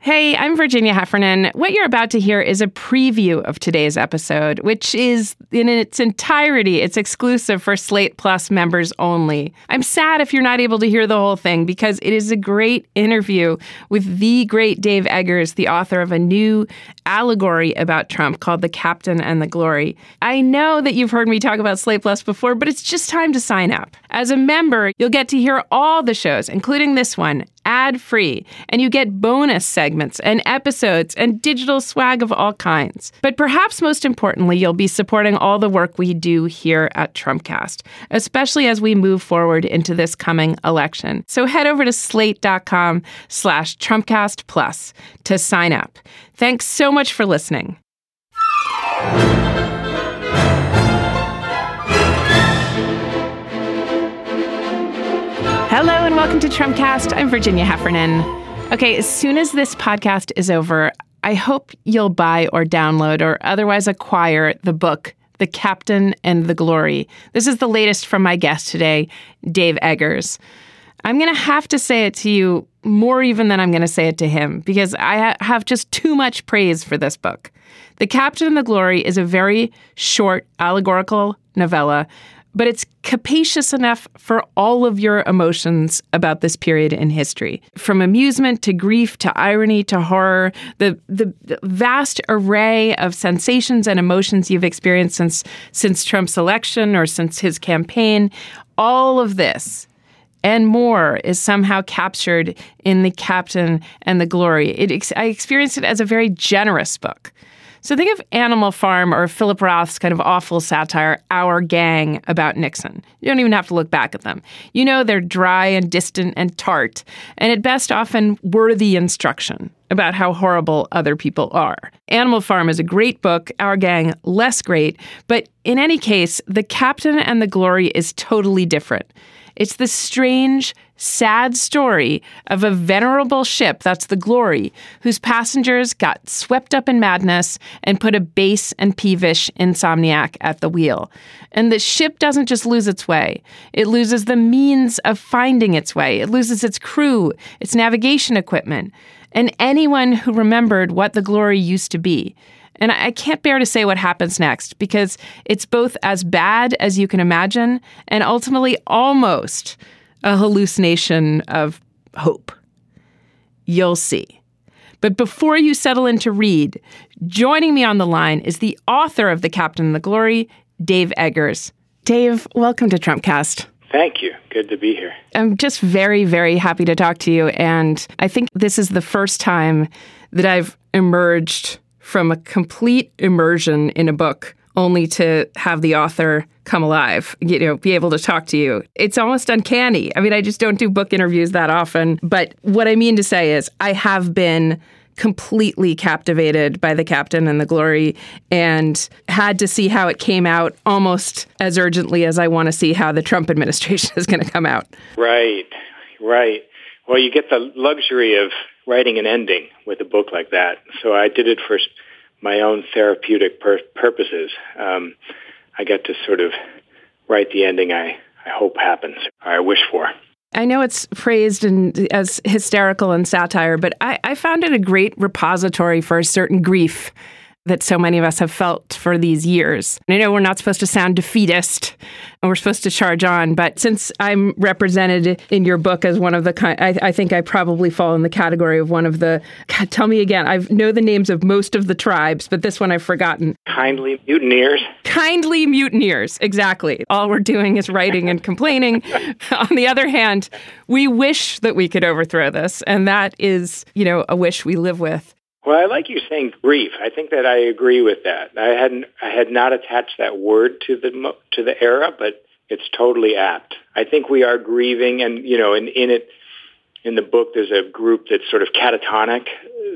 Hey, I'm Virginia Heffernan. What you're about to hear is a preview of today's episode, which is in its entirety, it's exclusive for Slate Plus members only. I'm sad if you're not able to hear the whole thing because it is a great interview with the great Dave Eggers, the author of a new allegory about Trump called The Captain and the Glory. I know that you've heard me talk about Slate Plus before, but it's just time to sign up. As a member, you'll get to hear all the shows, including this one, ad-free, and you get bonus segments and episodes and digital swag of all kinds. But perhaps most importantly, you'll be supporting all the work we do here at Trumpcast, especially as we move forward into this coming election. So head over to slate.com/Trumpcast Plus to sign up. Thanks so much for listening. Hello and welcome to Trumpcast. I'm Virginia Heffernan. Okay, as soon as this podcast is over, I hope you'll buy or download or otherwise acquire the book, The Captain and the Glory. This is the latest from my guest today, Dave Eggers. I'm going to have to say it to you more even than I'm going to say it to him because I have just too much praise for this book. The Captain and the Glory is a very short allegorical novella, but it's capacious enough for all of your emotions about this period in history. From amusement to grief to irony to horror, the vast array of sensations and emotions you've experienced since Trump's election or since his campaign, all of this and more is somehow captured in The Captain and the Glory. I experienced it as a very generous book. So think of Animal Farm or Philip Roth's kind of awful satire, Our Gang, about Nixon. You don't even have to look back at them. You know they're dry and distant and tart, and at best often worthy instruction about how horrible other people are. Animal Farm is a great book, Our Gang less great, but in any case, The Captain and the Glory is totally different. It's the strange, sad story of a venerable ship, that's the Glory, whose passengers got swept up in madness and put a base and peevish insomniac at the wheel. And the ship doesn't just lose its way. It loses the means of finding its way. It loses its crew, its navigation equipment, and anyone who remembered what the Glory used to be. And I can't bear to say what happens next because it's both as bad as you can imagine and ultimately almost a hallucination of hope. You'll see. But before you settle in to read, joining me on the line is the author of The Captain and the Glory, Dave Eggers. Dave, welcome to Trumpcast. Thank you. Good to be here. I'm just very, very happy to talk to you. And I think this is the first time that I've emerged from a complete immersion in a book only to have the author come alive, be able to talk to you. It's almost uncanny. I mean, I just don't do book interviews that often. But what I mean to say is I have been completely captivated by The Captain and the Glory and had to see how it came out almost as urgently as I want to see how the Trump administration is going to come out. Right. Well, you get the luxury of writing an ending with a book like that. So I did it for my own therapeutic purposes. I get to sort of write the ending I hope happens, or I wish for. I know it's praised as hysterical and satire, but I found it a great repository for a certain grief that so many of us have felt for these years. And I know we're not supposed to sound defeatist and we're supposed to charge on, but since I'm represented in your book as one of the I think I probably fall in the category of one of the, God, tell me again, I know the names of most of the tribes, but this one I've forgotten. Kindly mutineers. Kindly mutineers, exactly. All we're doing is writing and complaining. On the other hand, we wish that we could overthrow this, and that is, a wish we live with. Well, I like you saying grief. I think that I agree with that. I had not attached that word to the era, but it's totally apt. I think we are grieving, and in the book, there's a group that's sort of catatonic.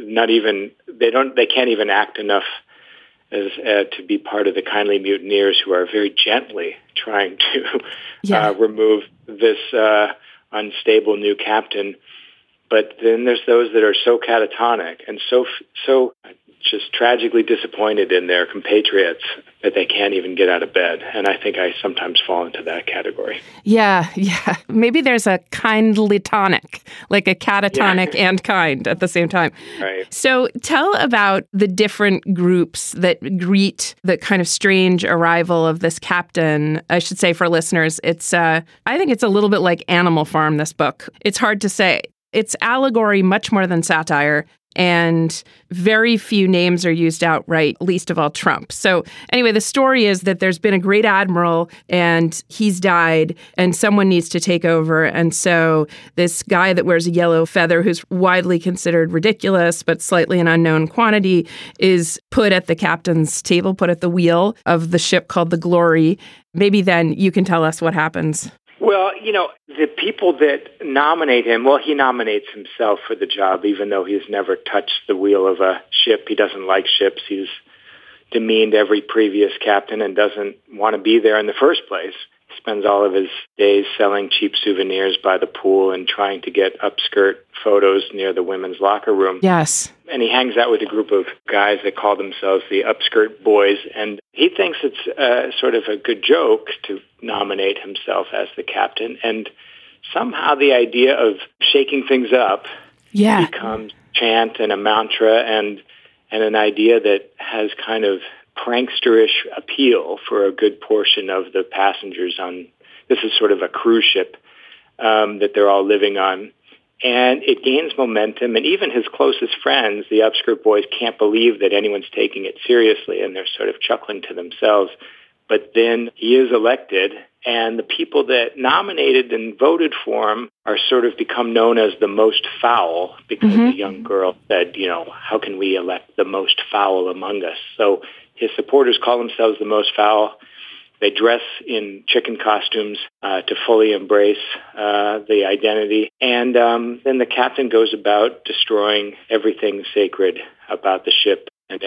They can't even act enough as to be part of the kindly mutineers who are very gently trying to remove this unstable new captain. But then there's those that are so catatonic and so just tragically disappointed in their compatriots that they can't even get out of bed. And I think I sometimes fall into that category. Yeah. Maybe there's a kindly tonic, like a catatonic and kind at the same time. Right. So tell about the different groups that greet the kind of strange arrival of this captain. I should say for listeners, I think it's a little bit like Animal Farm, this book. It's hard to say. It's allegory much more than satire. And very few names are used outright, least of all Trump. So anyway, the story is that there's been a great admiral and he's died and someone needs to take over. And so this guy that wears a yellow feather, who's widely considered ridiculous, but slightly an unknown quantity, is put at the captain's table, put at the wheel of the ship called the Glory. Maybe then you can tell us what happens. Well, the people that nominate him, he nominates himself for the job, even though he's never touched the wheel of a ship. He doesn't like ships. He's demeaned every previous captain and doesn't want to be there in the first place. He spends all of his days selling cheap souvenirs by the pool and trying to get upskirt photos near the women's locker room. Yes. And he hangs out with a group of guys that call themselves the Upskirt Boys. And he thinks it's sort of a good joke to nominate himself as the captain. And somehow the idea of shaking things up becomes chant and a mantra and an idea that has kind of pranksterish appeal for a good portion of the passengers on, this is sort of a cruise ship that they're all living on. And it gains momentum, and even his closest friends, the Upskirt Boys, can't believe that anyone's taking it seriously, and they're sort of chuckling to themselves. But then he is elected, and the people that nominated and voted for him are sort of become known as the most foul, because the young girl said, how can we elect the most foul among us? So his supporters call themselves the most foul. They dress in chicken costumes to fully embrace the identity. And then the captain goes about destroying everything sacred about the ship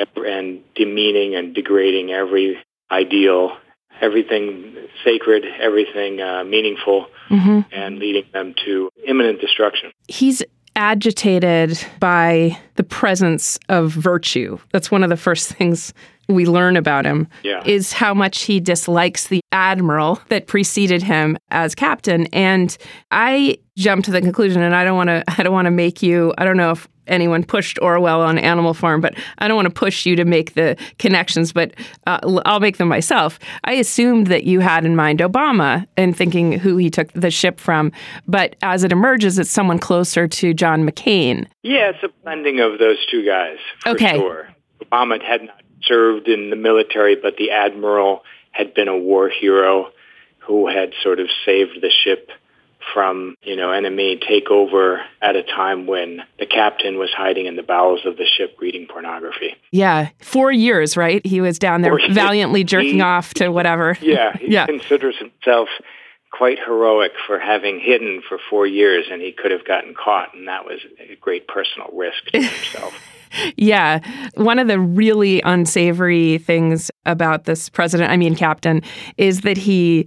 and demeaning and degrading every ideal, everything sacred, everything meaningful, and leading them to imminent destruction. He's agitated by the presence of virtue. That's one of the first things we learn about him, is how much he dislikes the admiral that preceded him as captain. And I jumped to the conclusion, and I don't want to make you, I don't know if anyone pushed Orwell on Animal Farm, but I don't want to push you to make the connections, but I'll make them myself. I assumed that you had in mind Obama and thinking who he took the ship from, but as it emerges, it's someone closer to John McCain. Yeah, it's a blending of those two guys, for sure. Obama had not served in the military, but the admiral had been a war hero who had sort of saved the ship from, enemy takeover at a time when the captain was hiding in the bowels of the ship reading pornography. Yeah. 4 years, right? He was down there valiantly jerking off to whatever. Yeah. He considers himself quite heroic for having hidden for 4 years, and he could have gotten caught, and that was a great personal risk to himself. Yeah. One of the really unsavory things about this captain, is that he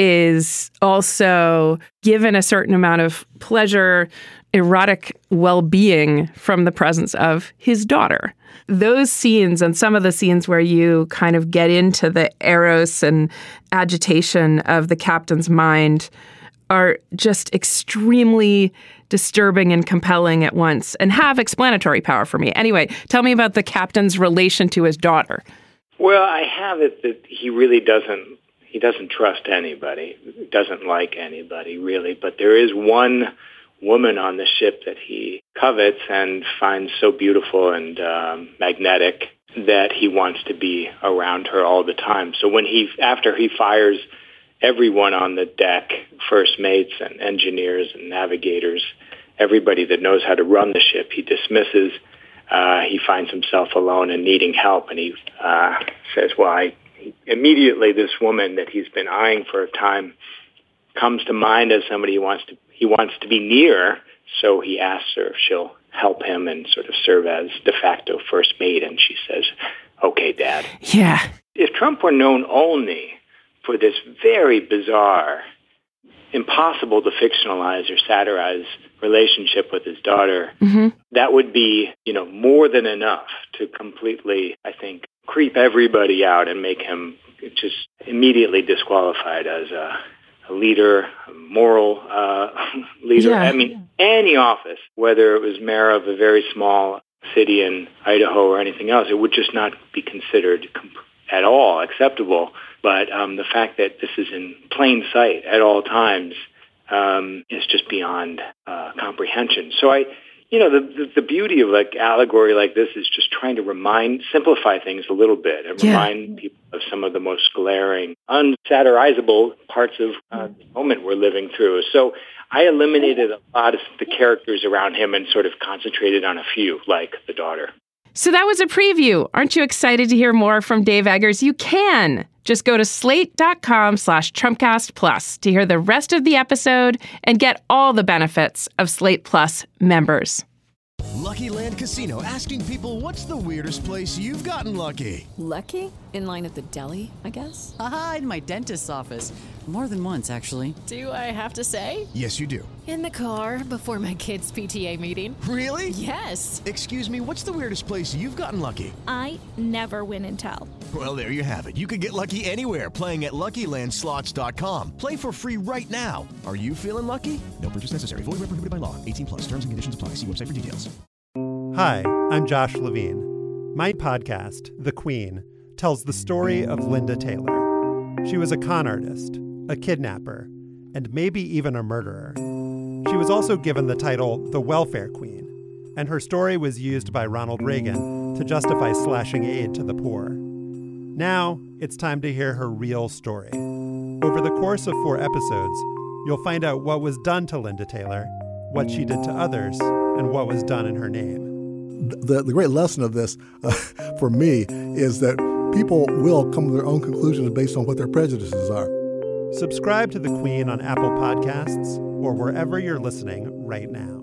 is also given a certain amount of pleasure, erotic well-being from the presence of his daughter. Those scenes and some of the scenes where you kind of get into the eros and agitation of the captain's mind are just extremely disturbing and compelling at once and have explanatory power for me. Anyway, tell me about the captain's relation to his daughter. Well, I have it that he really doesn't trust anybody, doesn't like anybody really, but there is one woman on the ship that he covets and finds so beautiful and magnetic that he wants to be around her all the time. So after he fires everyone on the deck, first mates and engineers and navigators, everybody that knows how to run the ship, he dismisses. He finds himself alone and needing help, and he says, immediately this woman that he's been eyeing for a time comes to mind as somebody he wants to be near, so he asks her if she'll help him and sort of serve as de facto first mate, and she says, "Okay, Dad." Yeah. If Trump were known only for this very bizarre impossible to fictionalize or satirize relationship with his daughter. That would be, more than enough to completely, I think, creep everybody out and make him just immediately disqualified as a leader, a moral leader. Yeah. I mean, any office, whether it was mayor of a very small city in Idaho or anything else, it would just not be considered at all acceptable. But the fact that this is in plain sight at all times is just beyond comprehension. So the beauty of allegory like this is just trying to simplify things a little bit and remind people of some of the most glaring, unsatirizable parts of the moment we're living through. So I eliminated a lot of the characters around him and sort of concentrated on a few, like the daughter. So that was a preview. Aren't you excited to hear more from Dave Eggers? You can. Just go to slate.com/Trumpcast Plus to hear the rest of the episode and get all the benefits of Slate Plus members. Lucky Land Casino, asking people, what's the weirdest place you've gotten lucky? Lucky? In line at the deli, I guess? Aha, in my dentist's office. More than once, actually. Do I have to say? Yes, you do. In the car before my kids' PTA meeting. Really? Yes. Excuse me, what's the weirdest place you've gotten lucky? I never win and tell. Well, there you have it. You can get lucky anywhere, playing at LuckyLandSlots.com. Play for free right now. Are you feeling lucky? No purchase necessary. Void where prohibited by law. 18+. Terms and conditions apply. See website for details. Hi, I'm Josh Levine. My podcast, The Queen, tells the story of Linda Taylor. She was a con artist, a kidnapper, and maybe even a murderer. She was also given the title the Welfare Queen, and her story was used by Ronald Reagan to justify slashing aid to the poor. Now, it's time to hear her real story. Over the course of 4 episodes, you'll find out what was done to Linda Taylor, what she did to others, and what was done in her name. The great lesson of this, for me, is that people will come to their own conclusions based on what their prejudices are. Subscribe to The Queen on Apple Podcasts or wherever you're listening right now.